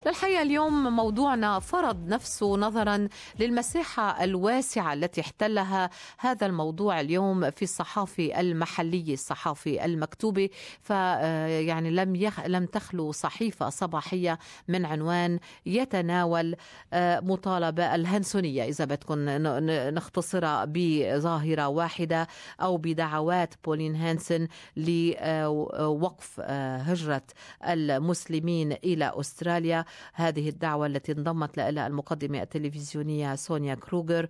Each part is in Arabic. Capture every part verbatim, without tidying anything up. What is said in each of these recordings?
للحقيقة اليوم موضوعنا فرض نفسه نظرا للمساحة الواسعة التي احتلها هذا الموضوع اليوم في الصحافة المحلية، الصحافة المكتوبة. فيعني لم يخ... لم تخلو صحيفة صباحية من عنوان يتناول مطالبة الهنسونية، إذا بدكم نختصرها بظاهرة واحدة أو بدعوات بولين هانسن لوقف هجرة المسلمين إلى أستراليا. هذه الدعوة التي انضمت لها المقدمة التلفزيونية سونيا كروغر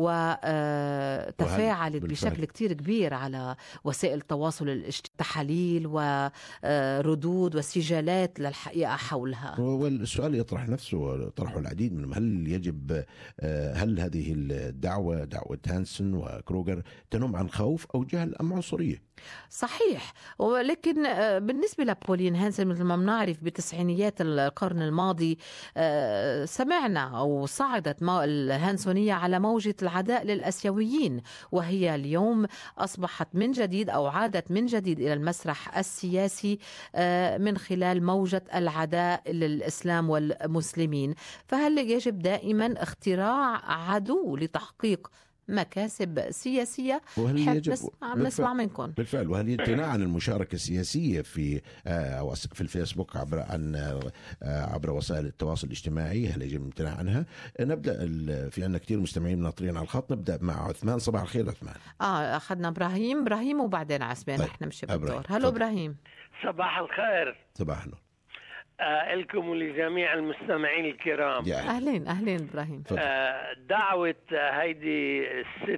وتفاعلت بشكل كتير كبير على وسائل التواصل الاجتماعي، تحاليل وردود وسجالات للحقيقة حولها. والسؤال يطرح نفسه، طرحه العديد منهم، هل يجب هل هذه الدعوة دعوة هانسن وكروغر تنم عن خوف أو جهل أم عنصرية؟ صحيح، ولكن بالنسبة لبولين هانسن مثل ما بنعرف بتسعينيات القرن الماضي سمعنا أو صعدت الهانسونية على موجة العداء للأسيويين، وهي اليوم أصبحت من جديد أو عادت من جديد إلى المسرح السياسي من خلال موجة العداء للإسلام والمسلمين. فهل يجب دائما اختراع عدو لتحقيق مكاسب سياسية؟ وهل يجب نسمع, نسمع منكم بالفعل، وهل يمتنع عن المشاركة السياسية في أو في الفيسبوك عبر عن عبر وسائل التواصل الاجتماعي؟ هل يجب الامتناع عنها؟ نبدأ، في عندنا كثير مستمعين ناطرين على الخط. نبدأ مع عثمان. صباح الخير عثمان. اه أخذنا إبراهيم إبراهيم وبعدين عثمان. طيب. رح نمشي بالدور. هلو إبراهيم. صباح الخير. صباح النور. آه لكم ولجميع المستمعين الكرام. أهلين أهلين إبراهيم. آه دعوة هيدي الست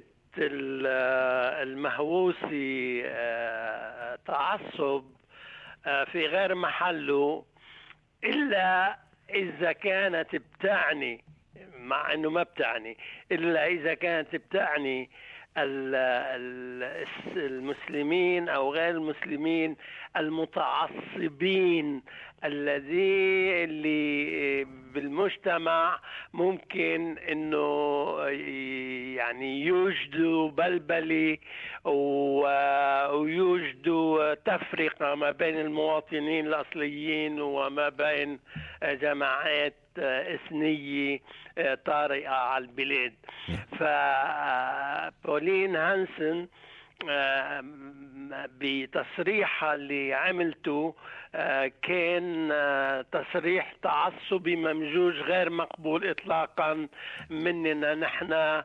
المهووسي آه تعصب آه في غير محله، إلا إذا كانت بتعني، مع أنه ما بتعني، إلا إذا كانت بتعني المسلمين أو غير المسلمين المتعصبين الذي اللي بالمجتمع ممكن انه يعني يوجدوا بلبلة ويوجدوا تفرقة ما بين المواطنين الأصليين وما بين جماعات إثنية طارئة على البلاد. فبولين هانسن بتصريحها اللي عملته كان تصريح تعصبي ممجوج غير مقبول إطلاقا مننا نحن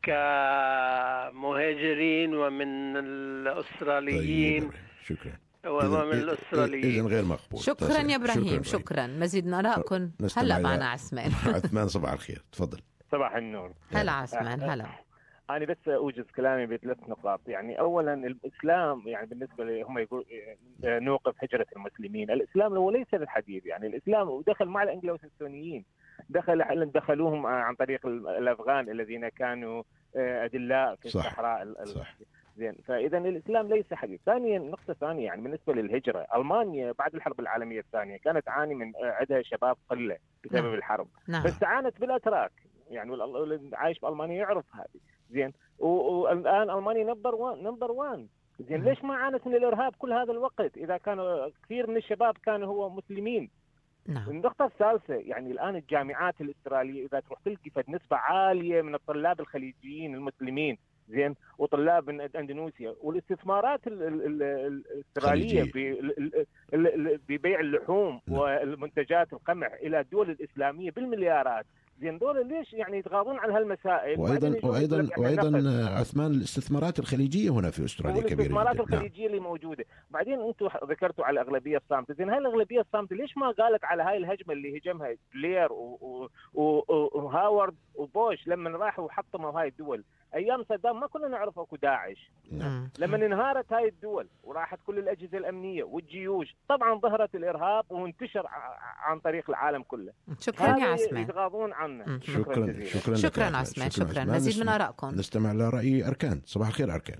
كمهاجرين ومن الأستراليين. طيب. شكرا. ومن الأستراليين. إذن غير مقبول. شكرا يا إبراهيم. شكرا, شكرا. مزيد من آرائكم. هلا معنا عثمان. عثمان صباح الخير، تفضل. صباح النور. هلا عثمان. هلا. أنا بس أوجز كلامي بثلاث نقاط. يعني أولا الإسلام، يعني بالنسبة لهم يقول نوقف هجرة المسلمين، الإسلام هو ليس للحديث. يعني الإسلام دخل مع الأنجلوساكسونيين، دخل دخلوهم عن طريق الأفغان الذين كانوا أدلاء في الصحراء. زين، فإذا الإسلام ليس حديث. ثانيا، نقطة ثانية، يعني بالنسبة للهجرة، ألمانيا بعد الحرب العالمية الثانية كانت تعاني من عدها شباب قلة بسبب نعم. الحرب نعم. بس تعانت بالأتراك، يعني اللي عايش بألمانيا يعرف هذه. زين، والآن ألمانيا نمبر وان نمبر وان. زين، ليش ما عانت من الإرهاب كل هذا الوقت إذا كانوا كثير من الشباب كانوا هو مسلمين؟ نعم. النقطة الثالثة، يعني الآن الجامعات الأسترالية إذا تروح تلقي فد نسبة عالية من الطلاب الخليجيين المسلمين، زين، وطلاب من اندونيسيا، والاستثمارات الاستراليه ببيع اللحوم والمنتجات القمح الى الدول الاسلاميه بالمليارات. زين، دول ليش يعني يتغاضون عن هالمسائل؟ وايضا وايضا وايضا عثمان الاستثمارات الخليجيه هنا في استراليا كبيره. الاستثمارات الخليجيه اللي موجوده. بعدين انتم ذكرتوا على الاغلبيه الصامته. زين، هاي الاغلبيه الصامته ليش ما قالت على هاي الهجمه اللي هجمها بلير وهاورد وبوش لما راحوا وحطموا هاي الدول؟ ايام صدام ما كنا نعرف اكو داعش. نعم. لما انهارت هاي الدول وراحت كل الاجهزه الامنيه والجيوش، طبعا ظهرت الارهاب وانتشر عن طريق العالم كله. شكرا يا عثمان. يتغاضون عنا. شكرا شكرا شكرا عثمان. شكرا. مزيد من ارائكم. نستمع لراي اركان. صباح الخير اركان.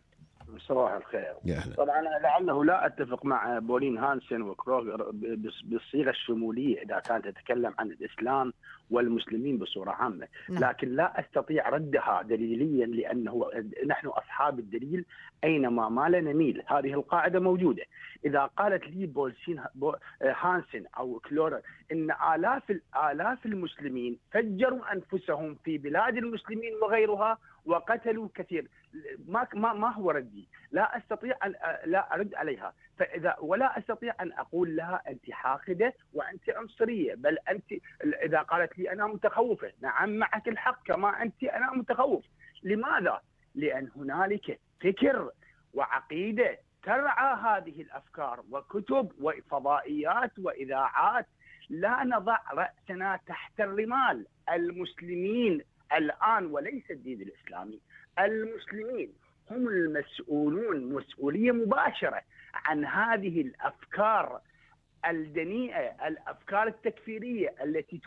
صباح الخير. يا طبعا لعله لا اتفق مع بولين هانسن وكروغر بالصيغه الشموليه اذا كانت تتكلم عن الاسلام والمسلمين بصوره عامه، لكن لا استطيع ردها دليليا لانه نحن اصحاب الدليل اينما مال نميل، هذه القاعده موجوده. اذا قالت لي بولسين هانسن او كلورر ان الاف الالاف المسلمين فجروا انفسهم في بلاد المسلمين وغيرها وقتلوا كثير، ما ما ما هو ردي؟ لا استطيع ان لا ارد عليها، فاذا ولا استطيع ان اقول لها انت حاقده وانت عنصريه، بل انت اذا قالت لي انا متخوفه، نعم معك الحق كما انت انا متخوف. لماذا؟ لان هنالك فكر وعقيده ترعى هذه الافكار وكتب وفضائيات واذاعات. لا نضع راسنا تحت الرمال. المسلمين الآن وليس الدين الإسلامي، المسلمين هم المسؤولون مسؤولية مباشرة عن هذه الأفكار الدنيئة، الأفكار التكفيرية التي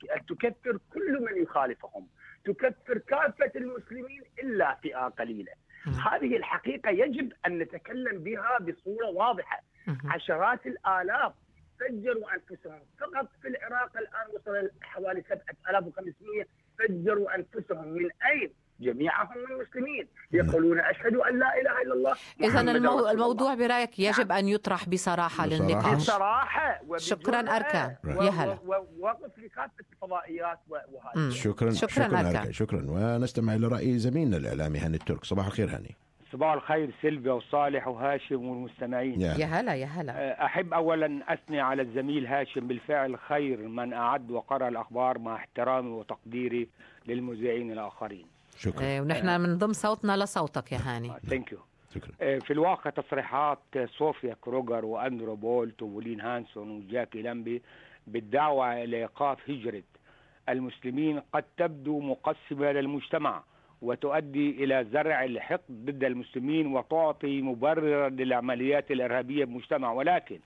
تكفر كل من يخالفهم، تكفر كافة المسلمين إلا فئة قليلة. هذه الحقيقة يجب أن نتكلم بها بصورة واضحة. عشرات الآلاف فجروا أنفسهم فقط في العراق، الآن وصل حوالي سبعة آلاف وخمسمئة فجروا أنفسهم. من أين؟ جميعهم من المسلمين يقولون أشهد أن لا إله إلا الله. إذا المو... الموضوع برأيك يجب أن يطرح بصراحة للنقاش. بصراحة شكرا أركان. يا هلا. ووقف لكافة الفضائيات وهذا. شكرا شكرا أركان. شكرا. ونستمع لرأي زميلنا الإعلامي هاني الترك. صباح الخير هاني. صباح الخير سيلفيا وصالح وهاشم والمستمعين. يا هلا يا هلا. أحب أولا أثني على الزميل هاشم، بالفعل خير من أعد وقرأ الأخبار، مع احترامي وتقديري للمذيعين الآخرين. شكرا. ايه ونحن بنضم صوتنا لصوتك يا هاني. ثانك يو. شكرا. في الواقع تصريحات صوفيا كروغر واندرو بولت وبولين هانسون وجاكي لامبي بالدعوة لإيقاف هجرة المسلمين قد تبدو مقسمة للمجتمع وتؤدي إلى زرع الحقد ضد المسلمين وتعطي مبررا للعمليات الإرهابية بالمجتمع، ولكن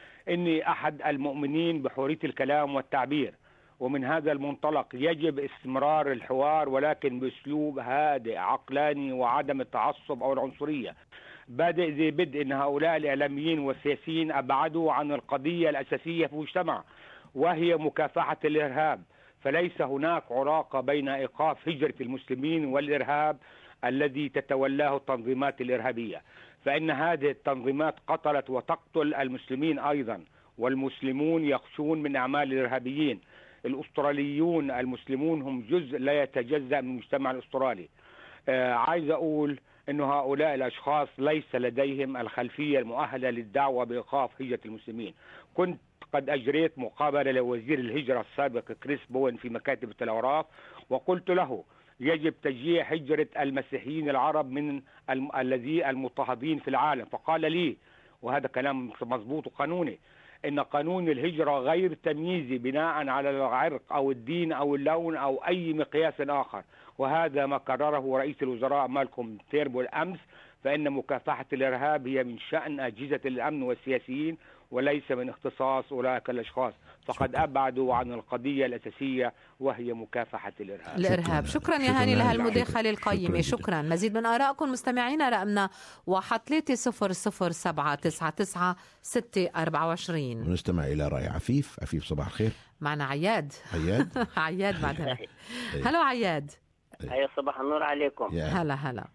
إني أحد المؤمنين بحرية الكلام والتعبير، ومن هذا المنطلق يجب استمرار الحوار ولكن بأسلوب هادئ عقلاني وعدم التعصب أو العنصرية. بادئ ذي بدء إن هؤلاء الإعلاميين والسياسيين أبعدوا عن القضية الأساسية في المجتمع وهي مكافحة الإرهاب، فليس هناك علاقة بين إيقاف هجرة المسلمين والإرهاب الذي تتولاه التنظيمات الإرهابية، فإن هذه التنظيمات قتلت وتقتل المسلمين أيضا، والمسلمون يخشون من أعمال الإرهابيين. الأستراليون المسلمون هم جزء لا يتجزأ من المجتمع الأسترالي. آه عايز أقول أن هؤلاء الأشخاص ليس لديهم الخلفية المؤهلة للدعوة بإيقاف هجرة المسلمين. كنت قد أجريت مقابلة لوزير الهجرة السابق كريس بوين في مكاتب الأوراق، وقلت له يجب تشجيع هجرة المسيحيين العرب من الذي المضطهدين في العالم، فقال لي، وهذا كلام مضبوط وقانوني، إن قانون الهجرة غير تمييزي بناء على العرق أو الدين أو اللون أو أي مقياس آخر، وهذا ما قرره رئيس الوزراء مالكوم تيربول أمس، فإن مكافحة الإرهاب هي من شأن أجهزة الأمن والسياسيين وليس من اختصاص أولئك الأشخاص، فقد أبعدوا عن القضية الأساسية وهي مكافحة الإرهاب. الإرهاب. شكرا يا هاني لهالمداخلة القيمة. شكرا. مزيد من آرائكم مستمعينا، رقمنا واحد ثلاثة صفر صفر سبعة تسعة تسعة ستة أربعة وعشرين. ونستمع إلى رأي عفيف. عفيف صباح الخير. معنا عياد. عياد. عياد بعدها. هلو عياد. هيا صباح النور عليكم. هلا هلا.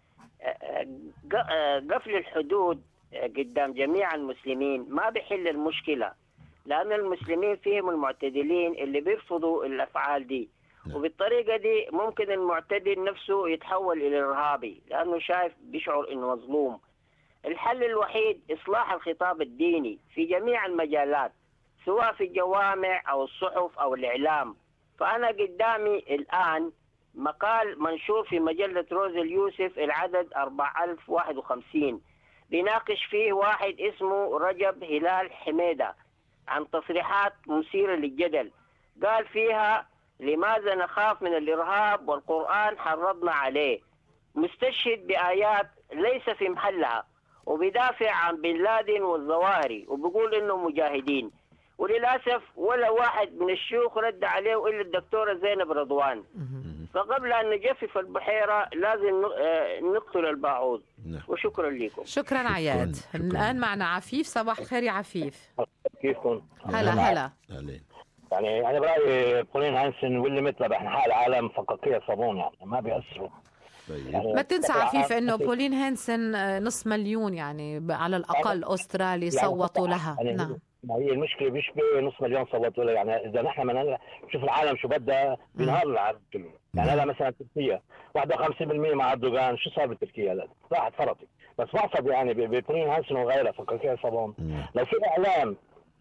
قفل الحدود قدام جميع المسلمين ما بيحل المشكلة، لأن المسلمين فيهم المعتدلين اللي بيرفضوا الأفعال دي، وبالطريقة دي ممكن المعتدل نفسه يتحول إلى إرهابي لأنه شايف بيشعر إنه مظلوم. الحل الوحيد إصلاح الخطاب الديني في جميع المجالات، سواء في الجوامع أو الصحف أو الإعلام. فأنا قدامي الآن مقال منشور في مجلة روز اليوسف العدد أربعة ألف وواحد وخمسين، بيناقش فيه واحد اسمه رجب هلال حميدة عن تصريحات مثيرة للجدل. قال فيها لماذا نخاف من الإرهاب والقرآن حرضنا عليه، مستشهد بآيات ليس في محلها، وبيدافع عن بن لادن والظواهري وبيقول إنه مجاهدين، وللأسف ولا واحد من الشيوخ رد عليه إلا الدكتورة زينب رضوان. فقبل أن نجفف البحيرة لازم نقتل الباعوض. نعم. وشكرا لكم. شكرا عياد. شكراً. الآن معنا عفيف. صباح الخير يا عفيف. كيفكم؟ هلا هلا. أهلين. يعني انا برايي بولين هانسن واللي مثله بانحاء العالم فقاقيع صابون، يعني ما بيأثروا. طيب. ما تنسى عفيف انه بولين هانسن نصف مليون يعني على الاقل استرالي صوتوا لها. يعني نعم. ما هي المشكله مش بنص مليون صوتوا لها، يعني اذا نحن بدنا نشوف العالم شو بدها بينهار العالم كله. يعني هلا مثلا تركيا واحد وخمسين بالمئة مع اردوغان، شو صار بتركيا؟ لا راحت فرطت. بس بقصد يعني ببولين هانسن وغيرها فقاقيع صابون، لو في اعلام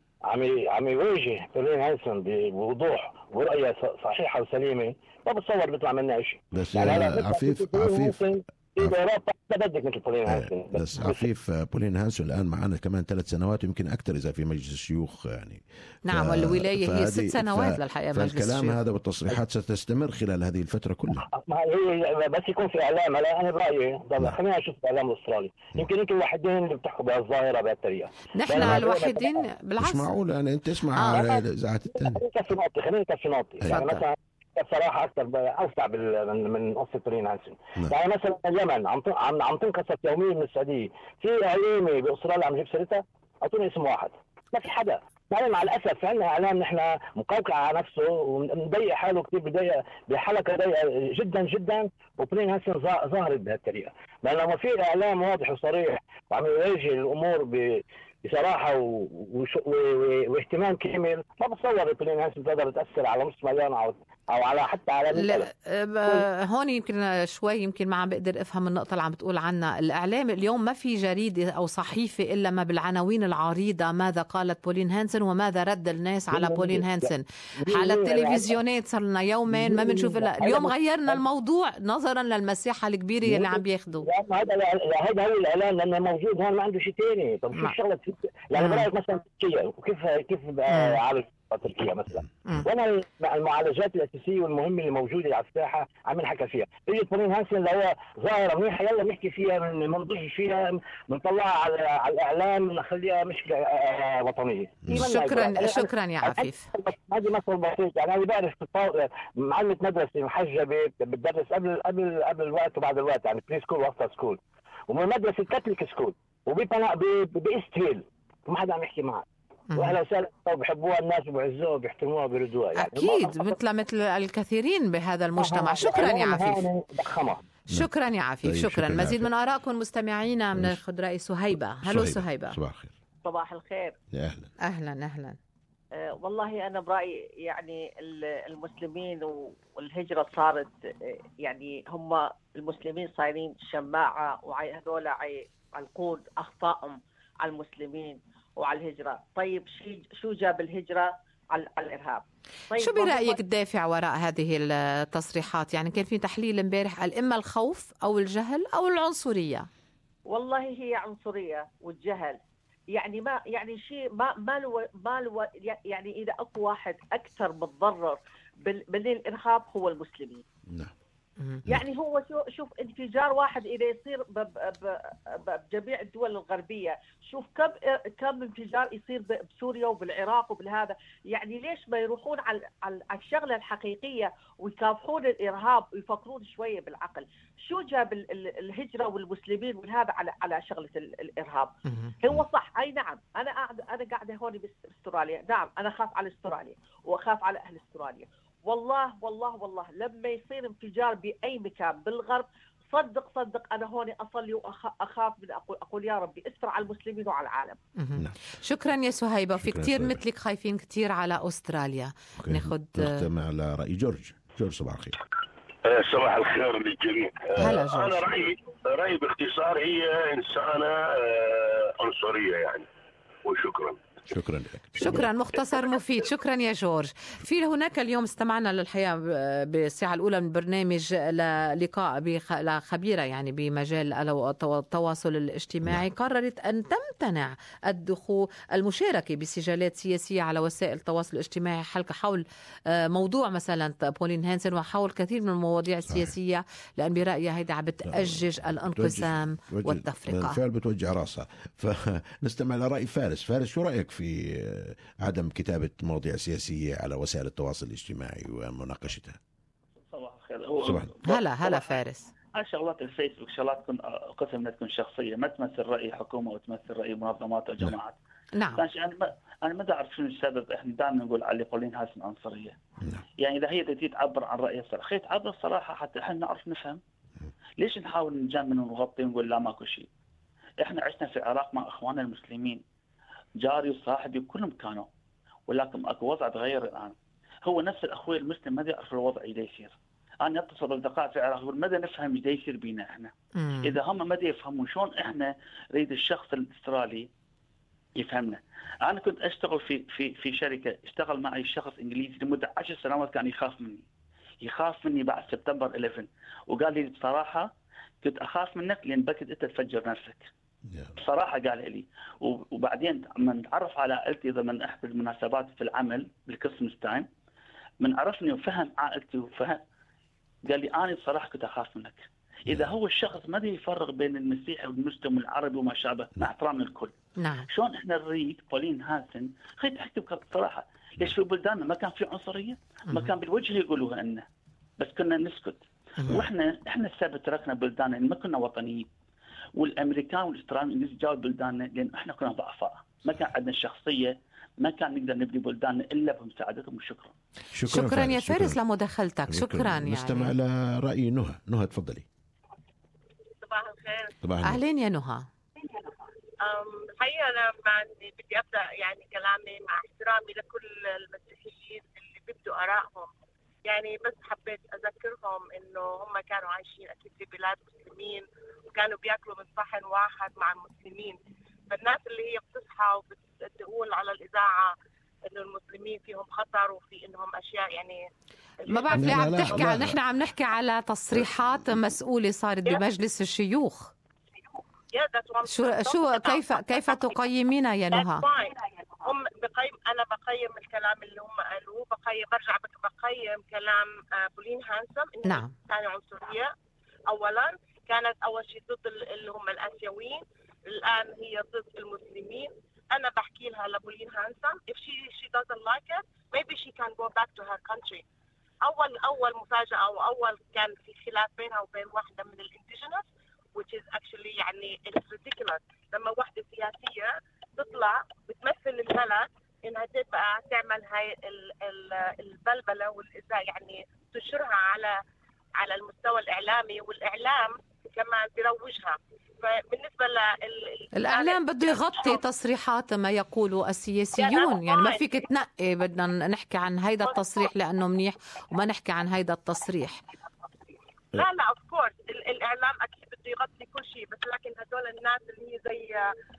عم عم يواجه بولين هانسن بوضوح ورؤيه صحيحه وسليمه، ما بتصور بيطلع منها شيء. بس يعني عفيف عفيف في اوروبا بدك مثل بولين هانسن. بس عفيف بولين هانسن الان معنا كمان ثلاث سنوات يمكن اكثر اذا في مجلس الشيوخ يعني. نعم ف... والولايه هي ست سنوات ف... للحقيقه مجلس الشيوخ. فالكلام هذا والتصريحات ستستمر خلال هذه الفتره كلها. ما هي بس يكون في اعلام. هلا انا برايي خلينا نشوف الاعلام الاسترالي، يمكن انتم الوحيدين اللي بتحكوا بهالظاهره بهالطريقه. نحن الوحيدين بالعكس. مش معقول يعني انت اسمع آه. الاذاعات الثانيه. خلينا نكفي نقطه خلينا نكفي نقطه يعني مثلا بصراحه اكثر اوسع من من قصه بولين هانسن. يعني مثلا اليمن عم عم عم تنقصف يوميا من السعوديه، في اعلامي باستراليا عم يجيب سيرتها؟ اعطوني اسم واحد. ما في حدا. يعني مع الاسف عندنا اعلام نحن مقوقع على نفسه ومضيق حاله كثير، بضيق بحلقه ضيقه جدا جدا. وبولين هانسن ظهرت بهالطريقه، لانه ما في اعلام واضح وصريح وعم يواجه الامور ب بصراحه و... وش... و... و... واهتمام كامل، ما بتصور بولين هانسن تقدر تاثر على نص مليون او او على حتى على لا. هون يمكن شوي يمكن ما عم بقدر افهم النقطه اللي عم بتقول عنها. الاعلام اليوم ما في جريده او صحيفه الا ما بالعناوين العريضه ماذا قالت بولين هانسن وماذا رد الناس على بولين هانسن. على التلفزيونات صار لنا يومين ما بنشوف. اليوم غيرنا الموضوع نظرا للمساحه الكبيره اللي عم بياخذوا. هذا هذا هو الاعلان لانه موجود هون، ما عنده شيء ثاني. طب شو الشغله يعني برايك مثلا تركيا وكيف كيف عارف تركيا مثلا، وانا المعالجات الاساسيه والمهمه اللي موجوده على الساحه عم نحكي فيها. اجت بولين هانسن اللي هو ظاهره منيحه، يلا نحكي فيها، منضج فيها، بنطلعها على على الاعلام، نخليها مشكله وطنيه. شكرا شكرا يا عفيف. هذه مثل بسيط. يعني انا بعرف معلمه مدرسه محجبه بتدرس قبل قبل قبل الوقت وبعد الوقت، يعني بري سكول وافتر سكول، ومن مدرسه كاثوليك سكول وبايست هيل، وما حدا عم يحكي معها. واهلا وسهلا، بحبوها الناس وبعزوها وبيحترموها وبيردوها. يعني اكيد مثل مثل الكثيرين بهذا المجتمع. شكرا يا عفيف. شكرا يا عفيف. شكرا. مزيد من ارائكم مستمعينا. بناخذ راي سهيبه. هلو سهيبه. صباح الخير. صباح الخير. يا اهلا اهلا اهلا. أه والله انا برايي يعني المسلمين والهجره صارت يعني هم المسلمين صايرين شماعه، وهذول يعلقون اخطائهم على المسلمين وعلى الهجرة. طيب شو جاب الهجرة على الإرهاب؟ طيب شو برأيك الدافع وراء هذه التصريحات؟ يعني كان في تحليل امبارح قال إما الخوف أو الجهل أو العنصرية. والله هي عنصرية والجهل. يعني ما يعني شيء ما ما له ما له يعني إذا أكو واحد أكثر متضرر من الإرهاب هو المسلمين. نعم. يعني هو شو شوف انفجار واحد اذا يصير بجميع الدول الغربيه، شوف كم كم انفجار يصير بسوريا وبالعراق وبالهذا. يعني ليش ما يروحون على على الشغله الحقيقيه ويكافحون الارهاب ويفكرون شويه بالعقل؟ شو جاب الهجره والمسلمين والهذا على على شغله الارهاب؟ هو صح، اي نعم، انا قاعد انا قاعده هون باستراليا، نعم انا اخاف على استراليا واخاف على اهل استراليا. والله والله والله لما يصير انفجار بأي مكان بالغرب، صدق صدق أنا هون أصلي وأخاف من أقول, أقول يا ربي استر على المسلمين وعلى العالم. شكرا يا سهيبة. في كتير مثلك خايفين كتير على أستراليا. ناخد نختم على رأي جورج. جورج صباح الخير. صباح الخير للجميع. هلا جورج. أنا رأيي رأيي باختصار هي إنسانة عنصرية يعني. وشكرا. شكرا لك. شكرا، مختصر مفيد. شكرا يا جورج. في هناك اليوم استمعنا للحقيقة بالساعة الأولى من البرنامج للقاء لخبيرة يعني بمجال التواصل الاجتماعي. قررت أن تمتنع الدخول المشاركة بسجالات سياسية على وسائل التواصل الاجتماعي حول موضوع مثلا بولين هانسن وحول كثير من المواضيع السياسية، لأن برأيها هيدا عم بتأجج الانقسام والتفرقة. بالفعل بتوجع راسها. فنستمع لرأي فارس. فارس، شو رأيك في عدم كتابة مواضيع سياسية على وسائل التواصل الاجتماعي ومناقشتها؟ صباح الخير. صباح هلا هلا فارس. هاي شغلات الفيسبوك شغلات تكون قسم انها تكون شخصيه، ما تمثل راي حكومه وتمثل راي منظمات وجماعات. نعم. انا ما انا ما اعرف شنو السبب. احنا دائما نقول على بولين هانسن عنصريه. نعم. يعني اذا هي تجي تعبر عن رايها الصراحه، خي تعبر الصراحه حتى احنا نعرف نفهم. ليش نحاول نجمل ونغطي ونقول لا ماكو شيء؟ احنا عشنا في العراق مع اخواننا المسلمين، جاري وصاحبي كلهم كانوا، ولكن اكو وضع تغير الان. هو نفس الاخوي المسلم ما يعرف الوضع اذا يصير. انا اتصل باصدقاء في العراق يقول ماذا نفهم ايش يصير بينا احنا؟ مم. اذا هم ما يفهمون شلون احنا نريد الشخص الاسترالي يفهمنا. انا كنت اشتغل في في في شركه، اشتغل معي شخص انجليزي لمده عشر سنوات، كان يخاف مني يخاف مني بعد سبتمبر إحدى عشر، وقال لي بصراحه كنت اخاف منك لان بكت انت تفجر نفسك. بصراحه قال لي. وبعدين لما نتعرف على عائلتي ضمن احد المناسبات في العمل بالكريسماس تايم، من عرفني وفهم عائلتي وفهم، قال لي انا بصراحه كنت اخاف منك. اذا هو الشخص ما يفرق بين المسيحي والمسلم والعربي وما شابه مع احترام الكل، نعم، شلون احنا نريد بولين هانسن خلي تحكي بصراحه؟ ليش في بلداننا ما كان في عنصريه؟ ما كان بالوجه يقولوها لنا، بس كنا نسكت. واحنا احنا السبب تركنا بلداننا ما كنا وطنيين، والامريكان والاستراليين جاوا بلداننا لان احنا كنا ضعفاء، ما كان عندنا الشخصيه، ما كان نقدر نبني بلداننا الا بمساعدتكم. وشكرا. شكرا, شكرا يا فارس لمداخلتك. شكرا, شكرا يعني. نستمع إلى رأي نهى. نهى تفضلي. صباح الخير. صباح أهلين يا نهى. الحقيقة أنا بدي أبدأ يعني كلامي مع احترامي لكل المسيحيين اللي بيبدوا آرائهم، يعني بس حبيت أذكرهم إنه هم كانوا عايشين أكيد في بلاد مسلمين وكانوا بياكلوا من صحن واحد مع المسلمين. فالناس اللي هي بتصحى وبتقول على الإذاعة إنه المسلمين فيهم خطر وفي إنهم أشياء يعني ما بعرف ليه عم تحكي عن، نحن عم نحكي على تصريحات مسؤولة صارت بمجلس الشيوخ. شو شو كيف كيف تقيمينها يا نهى؟ هم بقيم انا بقيم الكلام اللي هم قالوه، بقيم برجع بقيم كلام بولين هانسن. نعم. ثاني عنصريه، اولا كانت اول شيء ضد اللي هم الاسيويين، الان هي ضد المسلمين. انا بحكي لها لبولين هانسن if she she doesn't like it maybe she can go back to her country. اول اول مفاجاه او اول كان في خلاف بينها وبين واحده من الانديجينس which is actually يعني it's ridiculous لما واحدة سياسية تطلع بتمثل البلد إنها تبقى تعمل هاي البلبلة والإزاء، يعني تنشرها على على المستوى الإعلامي، والإعلام كمان بيروجها. فبالنسبة لل الإعلام بده يغطي تصريحات ما يقوله السياسيون، يعني ما فيك تنقي بدنا نحكي عن هيدا التصريح لأنه منيح وما نحكي عن هيدا التصريح. لا لا اوف كورس الاعلام اكيد بده يغطي كل شيء، بس لكن هدول الناس اللي هي زي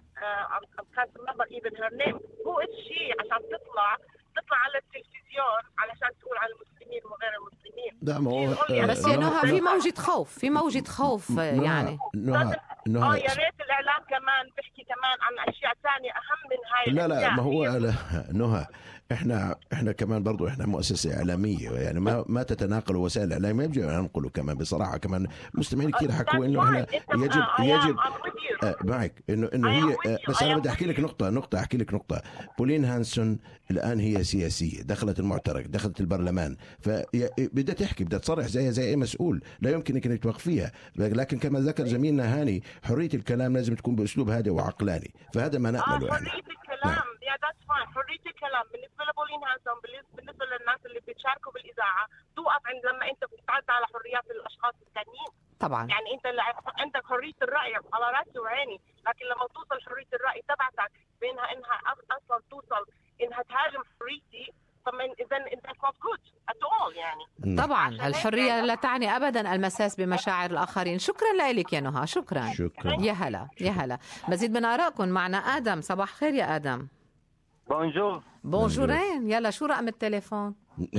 كانت نمبر ايفن هير نيم هو شيء عشان تطلع تطلع على التلفزيون علشان تقول على المسلمين وغير المسلمين. لا ما هو بس يا نهى في موجة خوف، في موجة خوف يعني. نهى اه يا ريت الاعلام كمان بيحكي كمان عن اشياء ثانيه اهم من هاي لا الاشياء. لا ما هو لا نهى احنا احنا كمان برضو احنا مؤسسه اعلاميه، يعني ما ما تتناقل وسائل الاعلام، ما يجب ان ننقله كمان بصراحه. كمان مستمعين كثير حكوا انه احنا يجب يجب آه معك انه انه هي آه بس انا بدي احكي لك نقطه نقطه احكي لك نقطه. بولين هانسون الان هي سياسيه، دخلت المعترك، دخلت البرلمان، فبدها تحكي، بدها تصرح زي زي اي مسؤول، لا يمكن انك توقفيها. لكن كما ذكر زميلنا هاني حريه الكلام لازم تكون باسلوب هادئ وعقلاني، فهذا ما نامله احنا. حريه الكلام يا ذاتس فاين، حريه الكلام بالنسبه لبولين هانسون، بالنسبه للناس اللي بيشاركوا بالاذاعه توقف عند لما انت بتتعدى على حريات الاشخاص الثانيين. طبعا يعني انت اللي عندك حريه الراي على راسي وعيني، لكن لما توصل حريه الراي تبعتك بينها انها اصلا توصل انها تهاجم حريتي، طبعا اذا انت not good at all يعني. طبعا الحريه لا تعني ابدا المساس بمشاعر الاخرين. شكرا لك يا نهى. شكرا. شكرا. يا هلا يا هلا. مزيد من ارائكم معنا ادم. صباح خير يا ادم. بونجور. بونجورين. يلا شو رقم التليفون؟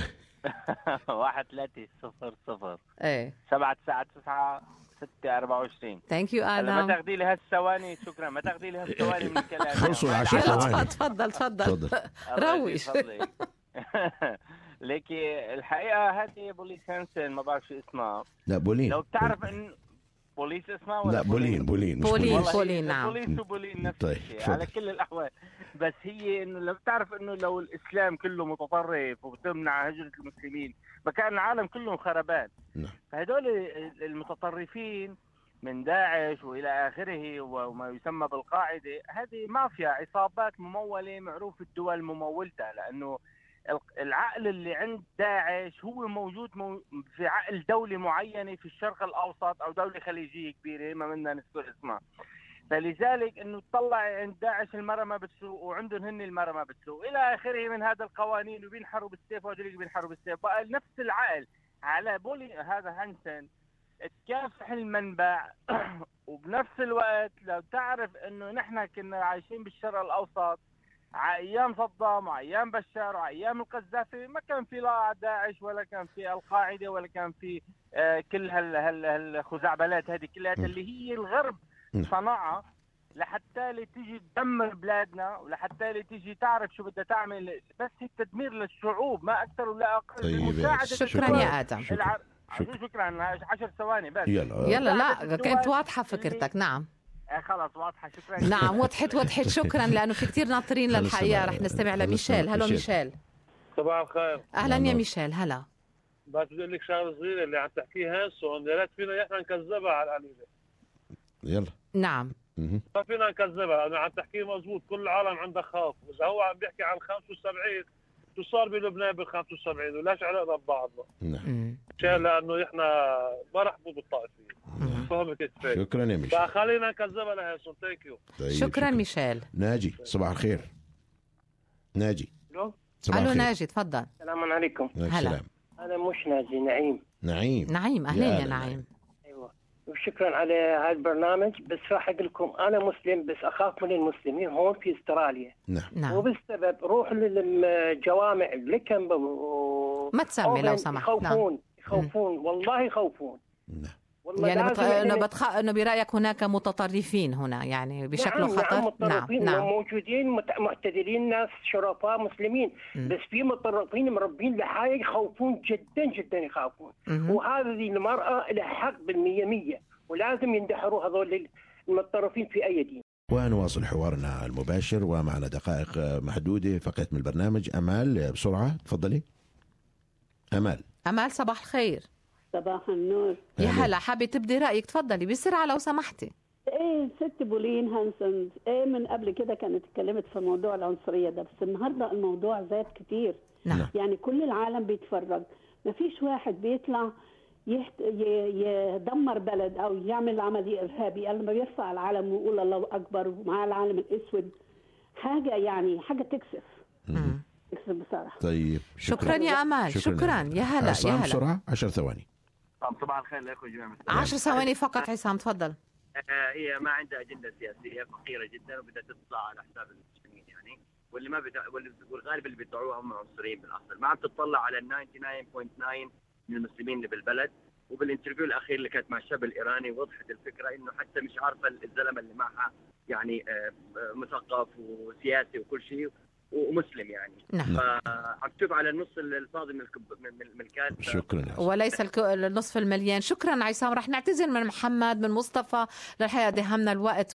واحد ثلاثة صفر صفر ايه سبعة تسعة تسعة ستة أربعة وعشرين. ثانك يو ادم. ما تاخذي لي هالثواني. شكرا. ما تاخذي لي هالثواني من كلامي. خلصوا العشر ثواني. تفضل تفضل روش. لكن الحقيقه هذه بولين هانسن ما بعرف شو اسمها. لا بولين. لو بتعرف ان بوليس اسمها ولا لا بولين بولين مش بولين بوليس. بولين نعم. بوليس وبولين نفس طيب، الشيء تفضل. على كل الأحوال. بس هي إنه لو بتعرف إنه لو الإسلام كله متطرف وبتمنع هجرة المسلمين فكان العالم كله خربان. نعم. فهدول المتطرفين من داعش وإلى آخره وما يسمى بالقاعدة، هذه مافيا، عصابات ممولة معروف الدول ممولتها، لأنه العقل اللي عند داعش هو موجود في عقل دولة معينة في الشرق الأوسط أو دولة خليجية كبيرة ما بدنا نذكر اسمها. فلذلك انه تطلع عند داعش المرأة ما بتسوق وعندهم هن المرأة ما بتسوق الى اخره من هذا القوانين وبينحروا بالسيف وهذول بينحروا بالسيف. بقى نفس العقل على بولي هذا هانسن تكافح المنبع وبنفس الوقت لو تعرف انه نحن كنا عايشين بالشرق الاوسط على ايام صدام وعلى ايام بشار وعلى ايام القذافي ما كان في لا داعش ولا كان في القاعده ولا كان في آه كل هالخزعبلات هذه كلها اللي هي الغرب صناعه لحتى اللي تيجي تدمر بلادنا ولحتى اللي تيجي تعرف شو بدها تعمل، بس هي تدمير للشعوب ما اكثر ولا اقل. طيب شكرا يا ادم. شكرا, الع... شكرا. شكرا عشر ثواني بس. يلا يلا لا كانت واضحه فكرتك. نعم خلاص واضحه. شكرا. نعم وضحت وضحت. شكرا لانه في كثير ناطرين للحقيقه. رح نستمع لميشيل. هلو ميشيل. صباح الخير. اهلا يا ميشيل. هلا بس بدي اقول لك شغله صغيره اللي عم تحكيها هسه يا ريت فينا احنا نكذبها على القليله. يلا. نعم ما فينا نكذبها. انا عم تحكي مزبوط. كل العالم عندها خوف. واذا هو عم بيحكي عن خمسة وسبعين شو صار بلبنان بال خمسة وسبعين وليش علاقنا ببعضنا؟ نعم. عشان لانه احنا ما رحبوا بالطائفيه. فهمت كيف؟ شكرا يا ميشيل. فخلينا نكذبها لهيسون. ثانك يو. طيب شكرا, شكرا ميشيل. ناجي صباح الخير. ناجي. الو الو ناجي تفضل. السلام عليكم. هلا. انا مش ناجي نعيم. نعيم. نعيم اهلا يا, يا نعيم. ايوه وشكرا على هذا البرنامج. بس راح اقول لكم انا مسلم بس اخاف من المسلمين هون في استراليا. نعم. وبالسبب روح للجوامع لكم و... ما تسمي لو سمحت. يخوفون نعم. يخوفون والله يخوفون. نعم. يعني بتخ... انه بتخ... انه برايك هناك متطرفين هنا يعني بشكل نعم خطر. نعم متطرفين. نعم. موجودين مت... معتدلين ناس شرفاء مسلمين. م. بس في متطرفين مربين لحاجه يخوفون جدا جدا يخافون. وهذه المراه لها حق بالمية مية ولازم يندحروا هذول المتطرفين في اي دين. ونواصل حوارنا المباشر ومعنا دقائق محدوده فقط من البرنامج. امال بسرعه تفضلي. امال. امال صباح الخير. صباح النور. يا هلا حابة تبدي رأيك تفضلي بسرعة لو سمحتي. ايه ست بولين هانسن ايه من قبل كده كانت اتكلمت في موضوع العنصرية ده، بس النهاردة الموضوع زاد كتير. نعم. يعني كل العالم بيتفرج، مفيش واحد بيطلع يحت... يدمر بلد او يعمل عملية ارهابي لما بيرفع العلم ويقول الله اكبر ومعاه العالم الاسود. حاجة يعني حاجة تكسف. مم. تكسف بصراحة. طيب شكرا, شكرا يا امال. شكرا, شكرا. يا هلا يا هلا. بسرعة عشر ثواني. صباح الخير لكم جميعا. عشر ثواني فقط عصام تفضل. هي ما عندها اجنده سياسيه فقيره جدا وبدها تطلع على حساب المسلمين يعني واللي ما بدأ والغالب اللي بيدعوها هم عنصريين بالاصل. ما عم تطلع على ال تسعة وتسعين فاصلة تسعة من المسلمين اللي بالبلد. وبالانترفيو الاخير اللي كانت مع الشاب الايراني وضحت الفكره انه حتى مش عارفه الزلمه اللي معها يعني مثقف وسياسي وكل شيء ومسلم يعني. نعم. فعم تشوف على النص الفاضي من الكب من الكاس. شكرا. وليس النصف المليان. شكرا عصام. رح نعتذر من محمد من مصطفى للحقيقه دهمنا الوقت